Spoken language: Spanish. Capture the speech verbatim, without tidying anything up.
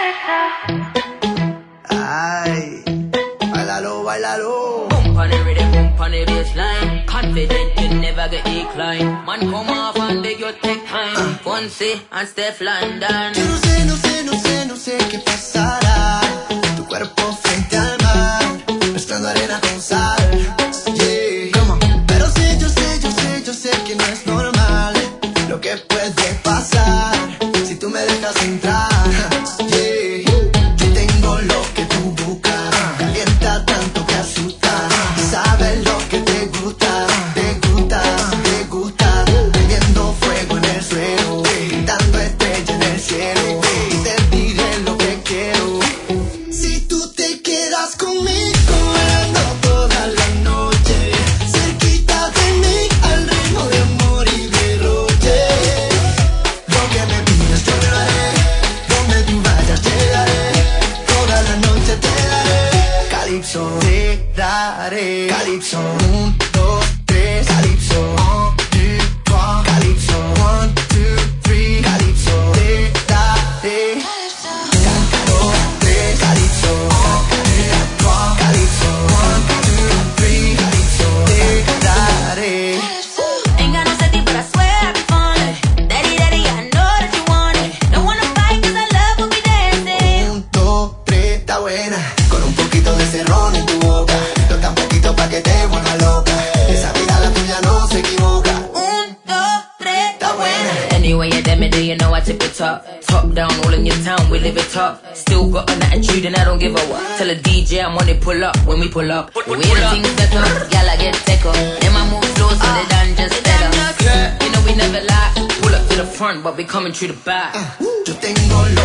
Ay, bailalo, bailalo. Bump on the rhythm, bump on the bassline. Confident you never get decline. Man come off and beg your take time. Fonse and Steph London. Yo no sé, no sé, no sé, no sé qué pasará. Tu cuerpo frente al mar, mezclando arena con sal. Yeah. Pero sí, yo sé, yo sé, yo sé que no es normal lo que puede pasar si tú me dejas entrar. Yeah. Yo tengo lo que tú buscas, calienta tanto que asusta. Sabes lo que te gusta, te gusta, te gusta. Prendiendo fuego en el suelo, gritando estrella en el cielo. Y te diré lo que quiero. Si tú te quedas conmigo, bailando toda la noche, cerquita de mí, al ritmo de amor y derroche. Lo que me pidas yo lo haré, donde tú vayas llegaré, toda la noche te daré. Calypso, te daré. Calypso, un, dos, tres. Calypso, un, two, trois. Calypso, one, two, three. Calypso, te daré. Cántalo, tres. Calypso, Calypso, one, two, three. Calypso, te daré. Ain't got no safety, but I swear I be falling. Daddy, daddy, I know that you want it. Don't wanna fight, cause I love when we dancing. Un, dos, tres, está buena. Con un poquito de cerrón en tu boca. No tan poquito pa' que te vuelva loca. Esa mirada tuya no se equivoca. Un, dos, tres, Está buena. Anyway, you damn it, you know I tip it top. Top down, all in your town, we live it top. Still got an attitude and I don't give a what. Tell a D J I'm on it, pull up when we pull up. The way the things set up, y'all I get take up. Then I move slow so they done just set up. You know we never lie. Pull up to the front, but we coming through the back. Yo tengo lo